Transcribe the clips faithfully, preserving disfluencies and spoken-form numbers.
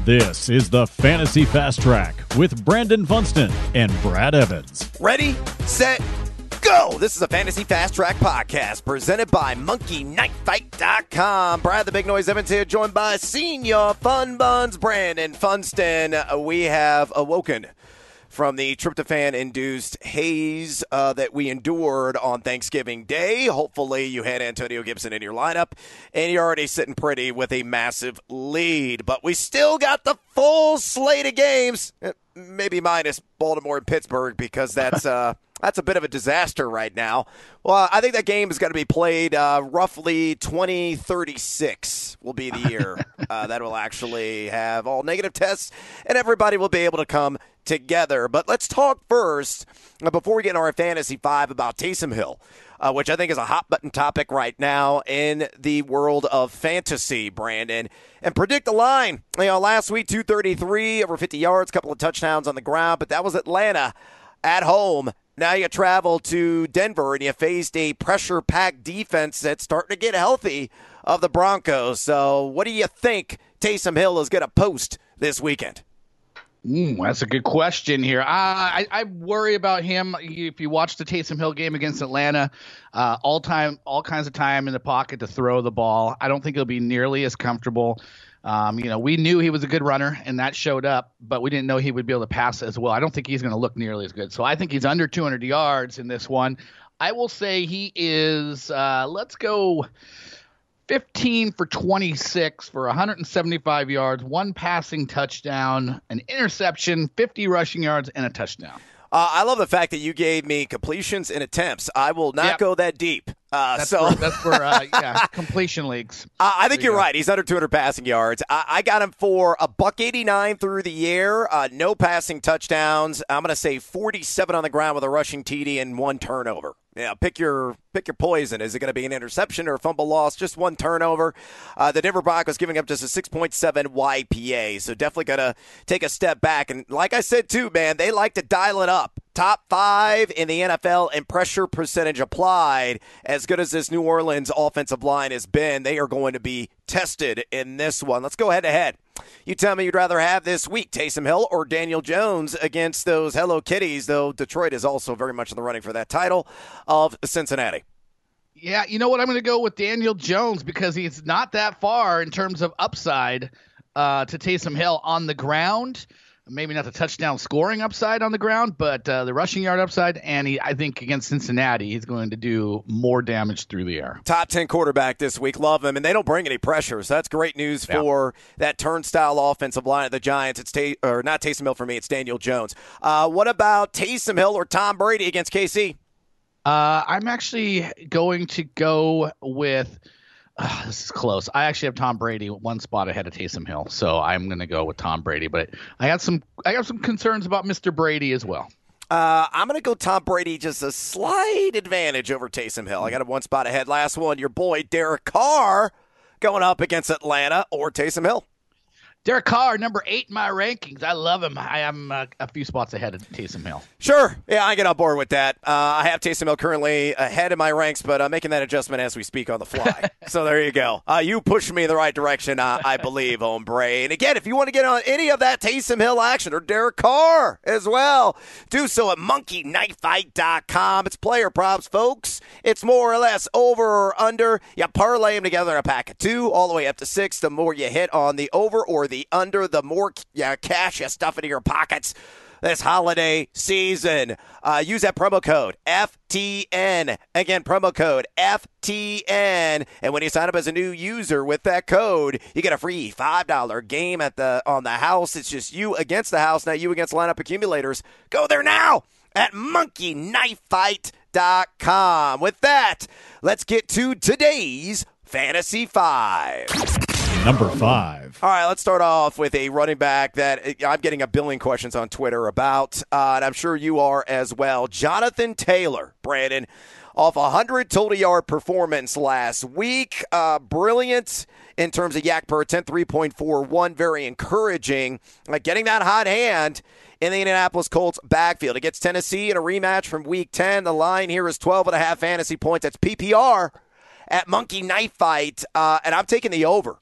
This is the Fantasy Fast Track with Brandon Funston and Brad Evans. Ready, set, go! This is a Fantasy Fast Track podcast presented by Monkey Knife Fight dot com. Brad the Big Noise Evans here, joined by Senior Fun Buns Brandon Funston. We have awoken from the tryptophan-induced haze uh, that we endured on Thanksgiving Day. Hopefully you had Antonio Gibson in your lineup, and you're already sitting pretty with a massive lead. But we still got the full slate of games, maybe minus Baltimore and Pittsburgh, because that's uh, that's a bit of a disaster right now. Well, I think that game is going to be played uh, roughly twenty thirty-six will be the year uh, that will actually have all negative tests, and everybody will be able to come together. But let's talk first, uh, before we get into our Fantasy Five, about Taysom Hill, uh, which I think is a hot-button topic right now in the world of fantasy, Brandon. And predict the line. You know, last week, two thirty-three, over fifty yards, couple of touchdowns on the ground, but that was Atlanta at home. Now you travel to Denver, and you faced a pressure-packed defense that's starting to get healthy of the Broncos. So what do you think Taysom Hill is going to post this weekend? Mm, that's a good question here. Uh, I, I worry about him. If you watch the Taysom Hill game against Atlanta, uh, all time, all kinds of time in the pocket to throw the ball. I don't think he'll be nearly as comfortable. Um, you know, we knew he was a good runner, and that showed up, but we didn't know he would be able to pass as well. I don't think he's going to look nearly as good. So I think he's under two hundred yards in this one. I will say he is, uh, let's go fifteen for twenty-six for one hundred seventy-five yards, one passing touchdown, an interception, fifty rushing yards, and a touchdown. Uh, I love the fact that you gave me completions and attempts. I will not yep. go that deep. Uh, that's so for, that's for uh, yeah, completion leagues. Uh, I think you you're go. right. He's under two hundred passing yards. I, I got him for a buck eighty-nine through the air, uh, no passing touchdowns. I'm going to say forty-seven on the ground with a rushing T D and one turnover. Yeah, pick your pick your poison. Is it going to be an interception or a fumble loss? Just one turnover. Uh, the Denver Broncos giving up just a six point seven Y P A, so definitely got to take a step back. And like I said, too, man, they like to dial it up. Top five in the N F L in pressure percentage applied. As good as this New Orleans offensive line has been, they are going to be tested in this one. Let's go head to head. You tell me you'd rather have this week, Taysom Hill or Daniel Jones against those Hello Kitties, though Detroit is also very much in the running for that title of Cincinnati. Yeah, you know what? I'm going to go with Daniel Jones because he's not that far in terms of upside uh, to Taysom Hill on the ground. Maybe not the touchdown scoring upside on the ground, but uh, the rushing yard upside. And he, I think against Cincinnati, he's going to do more damage through the air. Top ten quarterback this week. Love him. And they don't bring any pressure. So that's great news yeah. for that turnstile offensive line of the Giants. It's Tay- or not Taysom Hill for me. It's Daniel Jones. Uh, what about Taysom Hill or Tom Brady against K C? Uh, I'm actually going to go with Uh, this is close. I actually have Tom Brady one spot ahead of Taysom Hill, so I'm going to go with Tom Brady. But I had some, I have some concerns about Mister Brady as well. Uh, I'm going to go Tom Brady, just a slight advantage over Taysom Hill. I got him one spot ahead. Last one, your boy Derek Carr going up against Atlanta or Taysom Hill. Derek Carr, number eight in my rankings. I love him. I am uh, a few spots ahead of Taysom Hill. Sure. Yeah, I get on board with that. Uh, I have Taysom Hill currently ahead in my ranks, but I'm making that adjustment as we speak on the fly. So there you go. Uh, you pushed me in the right direction, uh, I believe, hombre. And again, if you want to get on any of that Taysom Hill action or Derek Carr as well, do so at Monkey Knife Fight dot com. It's player props, folks. It's more or less over or under. You parlay them together in a pack of two, all the way up to six. The more you hit on the over or the under, the more yeah, cash you stuff into your pockets this holiday season. Uh, use that promo code F T N. Again, promo code F T N. And when you sign up as a new user with that code, you get a free five dollars game at the on the house. It's just you against the house, not you against lineup accumulators. Go there now at Monkey Knife Fight dot com. With that, let's get to today's Fantasy Five. Number five. All right, let's start off with a running back that I'm getting a billion questions on Twitter about, uh, and I'm sure you are as well. Jonathan Taylor, Brandon, off a one hundred total yard performance last week. Uh, brilliant in terms of yak per attempt, three point four one. Very encouraging. Uh, getting that hot hand in the Indianapolis Colts backfield. It gets Tennessee in a rematch from week ten. The line here is twelve and a half fantasy points. That's P P R at Monkey Knife Fight, uh, and I'm taking the over.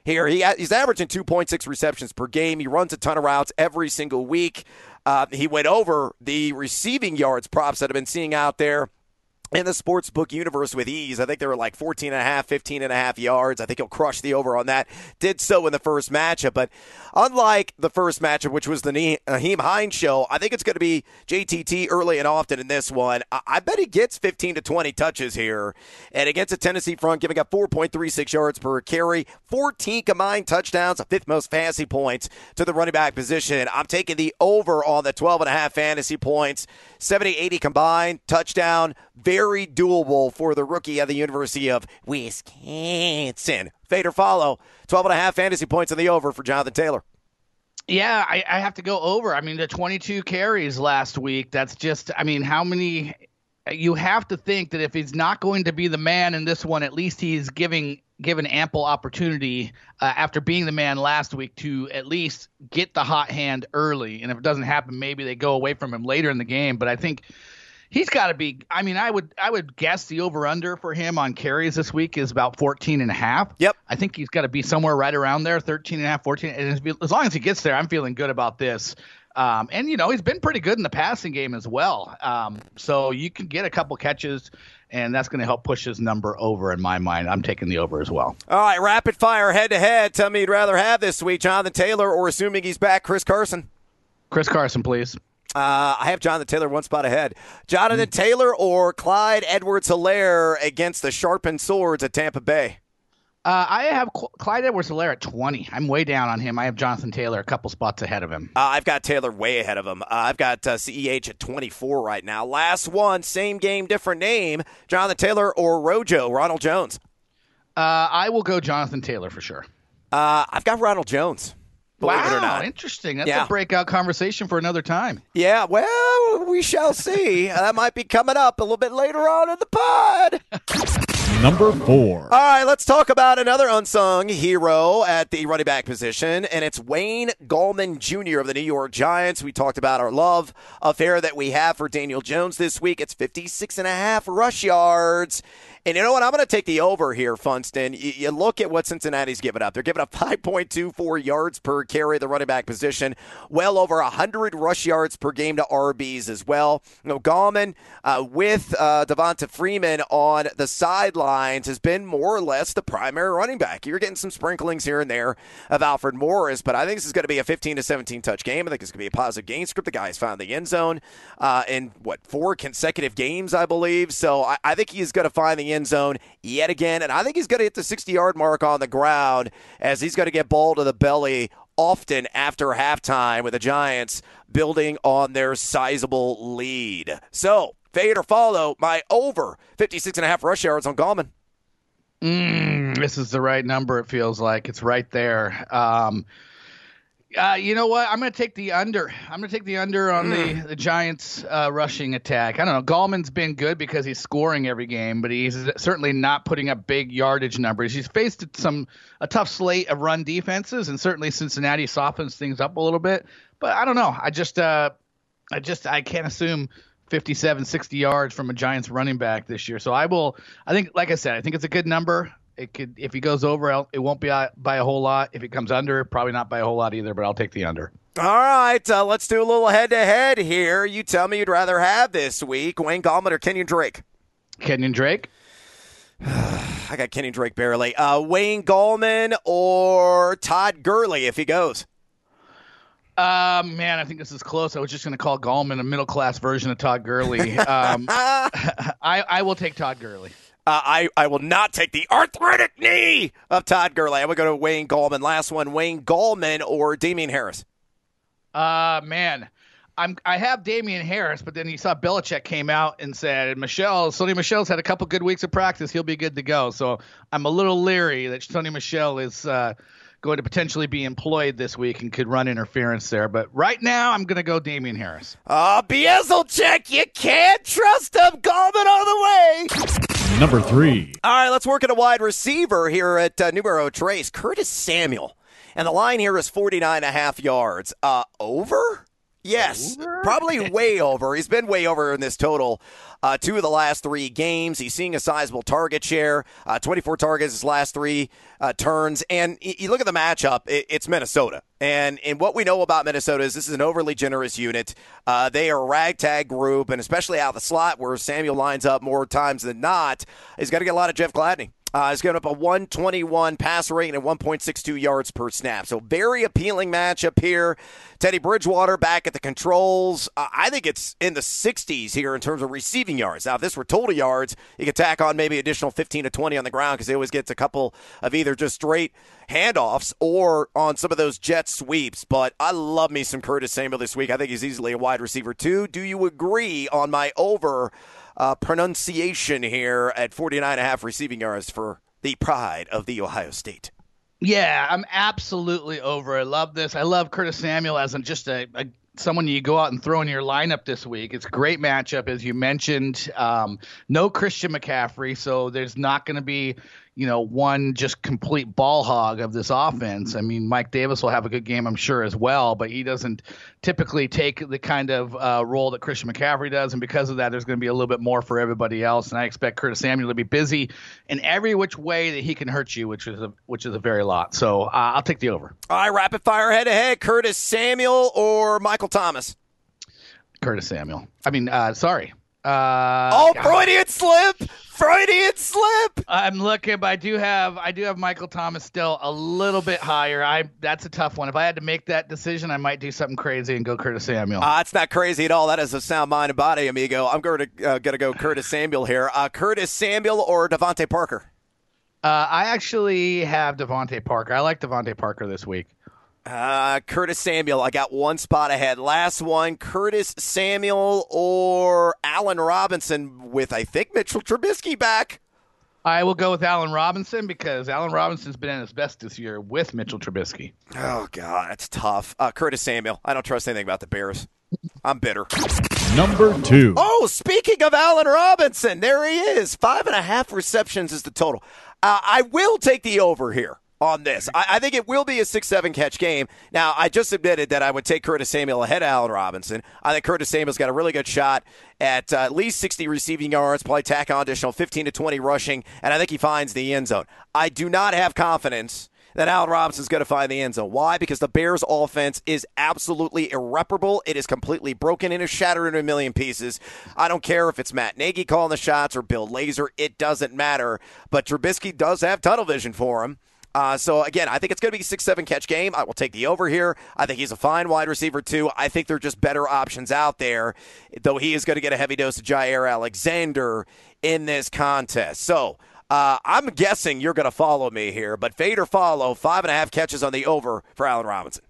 here. He He's averaging two point six receptions per game. He runs a ton of routes every single week. Uh, he went over the receiving yards props that I've been seeing out there in the sportsbook universe with ease. I think they were like fourteen and a half, fifteen and a half yards. I think he'll crush the over on that. Did so in the first matchup. But unlike the first matchup, which was the Nyheim Hines show, I think it's going to be J T T early and often in this one. I bet he gets fifteen to twenty touches here. And against a Tennessee front, giving up four point three six yards per carry, fourteen combined touchdowns, the fifth most fantasy points to the running back position. I'm taking the over on the twelve and a half fantasy points, seventy, eighty combined, touchdown. Very doable for the rookie at the University of Wisconsin. Fade or follow, twelve and a half fantasy points on the over for Jonathan Taylor. Yeah, I, I have to go over. I mean, the twenty-two carries last week, that's just, I mean, how many – you have to think that if he's not going to be the man in this one, at least he's giving given ample opportunity uh, after being the man last week to at least get the hot hand early. And if it doesn't happen, maybe they go away from him later in the game. But I think – he's got to be – I mean, I would I would guess the over-under for him on carries this week is about fourteen and a half. Yep. I think he's got to be somewhere right around there, thirteen and a half, fourteen. And as long as he gets there, I'm feeling good about this. Um, and, you know, he's been pretty good in the passing game as well. Um, so you can get a couple catches, and that's going to help push his number over in my mind. I'm taking the over as well. All right, rapid fire, head-to-head. Tell me you'd rather have this week, Jonathan Taylor, or assuming he's back, Chris Carson? Chris Carson, please. Uh, I have Jonathan Taylor one spot ahead. Jonathan mm. Taylor or Clyde Edwards-Helaire against the sharpened swords at Tampa Bay? Uh, I have Cl- Clyde Edwards-Helaire at twenty. I'm way down on him. I have Jonathan Taylor a couple spots ahead of him. Uh, I've got Taylor way ahead of him. Uh, I've got uh, C E H at twenty-four right now. Last one, same game, different name. Jonathan Taylor or Rojo, Ronald Jones? Uh, I will go Jonathan Taylor for sure. Uh, I've got Ronald Jones. Believe wow, it or not. Interesting. That's yeah. a breakout conversation for another time. Yeah, well, we shall see. That might be coming up a little bit later on in the pod. Number four. All right, let's talk about another unsung hero at the running back position, and it's Wayne Gallman Junior of the New York Giants. We talked about our love affair that we have for Daniel Jones this week. It's fifty-six and a half rush yards. And you know what? I'm going to take the over here, Funston. You, you look at what Cincinnati's given up. They're giving up five point two four yards per carry at the running back position, well over one hundred rush yards per game to R Bs as well. You know, Gallman uh, with uh, Devonta Freeman on the sidelines has been more or less the primary running back. You're getting some sprinklings here and there of Alfred Morris, but I think this is going to be a fifteen to seventeen touch game. I think it's going to be a positive game script. The guy's found the end zone uh, in, what, four consecutive games, I believe. So I, I think he's going to find the end zone yet again, and I think he's going to hit the sixty-yard mark on the ground as he's going to get ball to the belly often after halftime with the Giants building on their sizable lead. So, fade or follow, my over fifty-six and a half rush yards on Gallman. Mm, this is the right number, it feels like. It's right there. Um, uh, you know what? I'm going to take the under. I'm going to take the under on mm. the, the Giants' uh, rushing attack. I don't know. Gallman's been good because he's scoring every game, but he's certainly not putting up big yardage numbers. He's faced some a tough slate of run defenses, and certainly Cincinnati softens things up a little bit. But I don't know. I just, uh, I just, I can't assume fifty-seven, sixty yards from a Giants running back this year. So I will. I think, like I said, I think it's a good number. It could, if he goes over, it won't be by a whole lot. If it comes under, probably not by a whole lot either, but I'll take the under. All right, uh, let's do a little head-to-head here. You tell me you'd rather have this week, Wayne Gallman or Kenyon Drake? Kenyon Drake. I got Kenyon Drake barely. Uh, Wayne Gallman or Todd Gurley if he goes? Uh, man, I think this is close. I was just going to call Gallman a middle-class version of Todd Gurley. Um, I, I will take Todd Gurley. Uh, I, I will not take the arthritic knee of Todd Gurley. I would go to Wayne Gallman. Last one, Wayne Gallman or Damian Harris? Uh, man, I'm, I have Damian Harris, but then you saw Belichick came out and said, Michelle, Sony Michel's had a couple good weeks of practice. He'll be good to go. So I'm a little leery that Sony Michel is uh, going to potentially be employed this week and could run interference there. But right now, I'm going to go Damian Harris. Oh, Bieselcheck, you can't trust him. Gallman all the way. Number three. All right, let's work at a wide receiver here at uh, Numero Trace. Curtis Samuel. And the line here is forty-nine and a half yards. Uh, over? Yes, over? probably way over. He's been way over in this total. Uh, two of the last three games. He's seeing a sizable target share, uh, twenty-four targets his last three uh, turns. And y- you look at the matchup, it, it's Minnesota. And, and what we know about Minnesota is this is an overly generous unit. Uh, they are a ragtag group, and especially out of the slot where Samuel lines up more times than not, he's got to get a lot of Jeff Gladney. Uh, he's giving up a one twenty-one passer rate and one point six two yards per snap. So very appealing matchup here. Teddy Bridgewater back at the controls. Uh, I think it's in the sixties here in terms of receiving yards. Now, if this were total yards, you could tack on maybe additional fifteen to twenty on the ground because he always gets a couple of either just straight handoffs or on some of those jet sweeps. But I love me some Curtis Samuel this week. I think he's easily a wide receiver too. Do you agree on my over Uh, pronunciation here at forty-nine and a half receiving yards for the pride of the Ohio State? Yeah, I'm absolutely over. I love this. I love Curtis Samuel as an, just a, a someone you go out and throw in your lineup this week. It's a great matchup, as you mentioned. Um, no Christian McCaffrey, so there's not going to be, you know, one just complete ball hog of this offense. I mean, Mike Davis will have a good game, I'm sure, as well, but he doesn't typically take the kind of uh, role that Christian McCaffrey does, and because of that, there's going to be a little bit more for everybody else, and I expect Curtis Samuel to be busy in every which way that he can hurt you, which is a, which is a very lot. So uh, I'll take the over. All right, rapid fire head-to-head, Curtis Samuel or Michael Thomas? Curtis Samuel. I mean, uh, sorry. Uh, oh, God. Freudian slip! Freudian slip! I'm looking, but I do have I do have Michael Thomas still a little bit higher. I that's a tough one. If I had to make that decision, I might do something crazy and go Curtis Samuel. Uh, it's not crazy at all. That is a sound mind and body, amigo. I'm going to uh, gonna go Curtis Samuel here. Uh, Curtis Samuel or Devontae Parker? Uh, I actually have Devontae Parker. I like Devontae Parker this week. Uh, Curtis Samuel. I got one spot ahead. Last one, Curtis Samuel or Allen Robinson with, I think, Mitchell Trubisky back. I will go with Allen Robinson because Allen Robinson's been at his best this year with Mitchell Trubisky. Oh, God, that's tough. Uh, Curtis Samuel. I don't trust anything about the Bears. I'm bitter. Number two. Oh, speaking of Allen Robinson, there he is. Five and a half receptions is the total. Uh, I will take the over here on this. I, I think it will be a six seven catch game. Now, I just admitted that I would take Curtis Samuel ahead of Allen Robinson. I think Curtis Samuel's got a really good shot at uh, at least sixty receiving yards, probably tack on additional fifteen to twenty rushing, and I think he finds the end zone. I do not have confidence that Allen Robinson's going to find the end zone. Why? Because the Bears' offense is absolutely irreparable. It is completely broken and is shattered into a million pieces. I don't care if it's Matt Nagy calling the shots or Bill Lazor. It doesn't matter. But Trubisky does have tunnel vision for him. Uh, so, again, I think it's going to be a six seven catch game. I will take the over here. I think he's a fine wide receiver, too. I think there are just better options out there, though he is going to get a heavy dose of Jair Alexander in this contest. So, uh, I'm guessing you're going to follow me here, but fade or follow, five and a half catches on the over for Allen Robinson.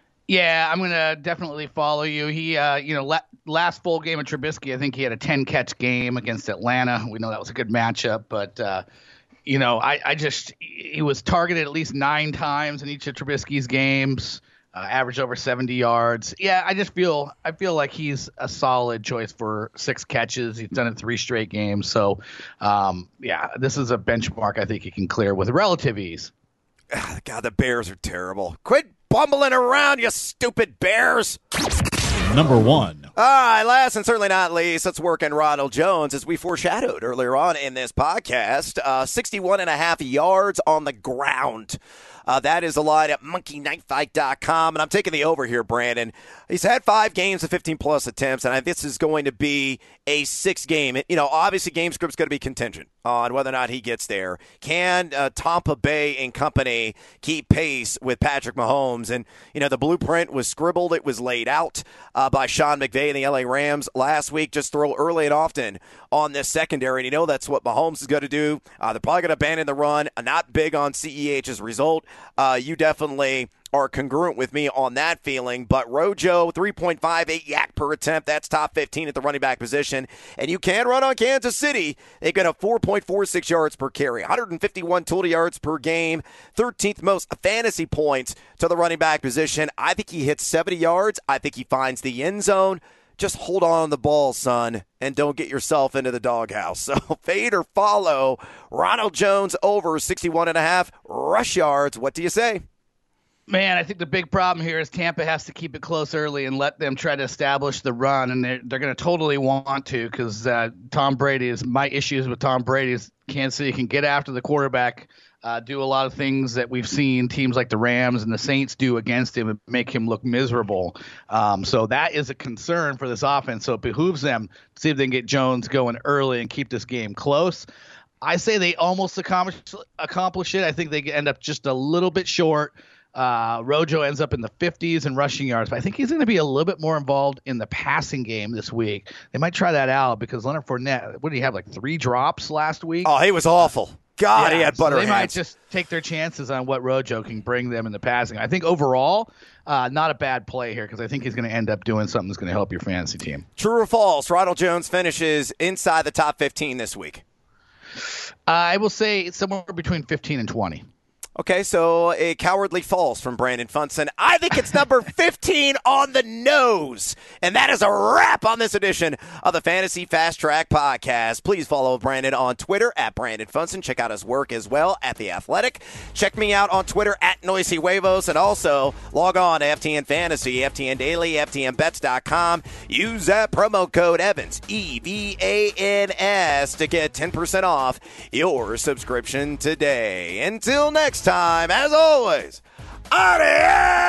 Yeah, I'm going to definitely follow you. He, uh, you know, la- last full game of Trubisky, I think he had a ten-catch game against Atlanta. We know that was a good matchup, but uh, – You know, I, I just he was targeted at least nine times in each of Trubisky's games, uh, averaged over seventy yards. Yeah, I just feel I feel like he's a solid choice for six catches. He's done it three straight games. So, um, yeah, this is a benchmark I think he can clear with relative ease. God, the Bears are terrible. Quit bumbling around, you stupid Bears. Number one. All right, last and certainly not least, let's work in Ronald Jones, as we foreshadowed earlier on in this podcast. Uh, sixty-one and a half yards on the ground. Uh, that is a line at monkey knife fight dot com, and I'm taking the over here, Brandon. He's had five games of fifteen-plus attempts, and I, this is going to be a six-game. You know, obviously, game script's going to be contingent on whether or not he gets there. Can uh, Tampa Bay and company keep pace with Patrick Mahomes? And, you know, the blueprint was scribbled. It was laid out uh, by Sean McVay and the L A Rams last week. Just throw early and often on this secondary, and you know that's what Mahomes is going to do. Uh, they're probably going to abandon the run. Not big on C E H as a result. Uh, you definitely are congruent with me on that feeling. But Rojo, three point five eight yak per attempt. That's top fifteen at the running back position. And you can run on Kansas City. They get a four point four six yards per carry, one hundred fifty-one total yards per game, thirteenth most fantasy points to the running back position. I think he hits seventy yards. I think he finds the end zone. Just hold on to the ball, son, and don't get yourself into the doghouse. So fade or follow. Ronald Jones over sixty-one and a half rush yards. What do you say? Man, I think the big problem here is Tampa has to keep it close early and let them try to establish the run, and they're, they're going to totally want to because uh, Tom Brady is my issues with Tom Brady is Kansas City can get after the quarterback, uh, do a lot of things that we've seen teams like the Rams and the Saints do against him and make him look miserable. Um, so that is a concern for this offense. So it behooves them to see if they can get Jones going early and keep this game close. I say they almost accomplish, accomplish it. I think they end up just a little bit short. Uh, Rojo ends up in the fifties in rushing yards, but I think he's going to be a little bit more involved in the passing game this week. They might try that out because Leonard Fournette, what did he have, like three drops last week? Oh, he was awful. God, yeah, he had butter so they hands. might just take their chances on what Rojo can bring them in the passing. I think overall, uh, not a bad play here because I think he's going to end up doing something that's going to help your fantasy team. True or false, Ronald Jones finishes inside the top fifteen this week? Uh, I will say it's somewhere between fifteen and twenty. Okay, so a cowardly false from Brandon Funston. I think it's number fifteen on the nose. And that is a wrap on this edition of the Fantasy Fast Track Podcast. Please follow Brandon on Twitter at Brandon Funston. Check out his work as well at The Athletic. Check me out on Twitter at Noisy Huevos. And also log on to F T N Fantasy, F T N Daily, F T N Bets dot com. Use that promo code Evans, E V A N S, to get ten percent off your subscription today. Until next time. Time, as always, adios!